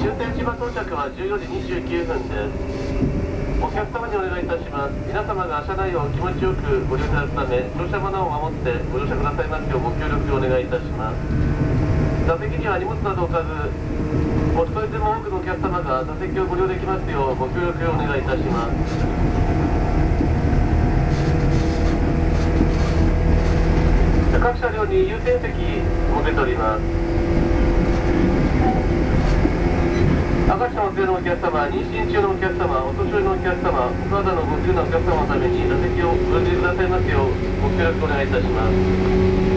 終点千葉到着は14時29分です。お客様にお願いいたします。皆様が車内を気持ちよくご利用いただくため、乗車マナーを守ってご乗車くださいますようご協力をお願いいたします。座席には荷物など置かず、お一人でも多くのお客様が座席をご利用できますようご協力をお願いいたします。各車両に優先席も出ております。赤車をお連れのお客様、妊娠中のお客様、お年寄りのお客様、お体のご自由なお客様のために座席をご利用くださいますようご協力お願いいたします。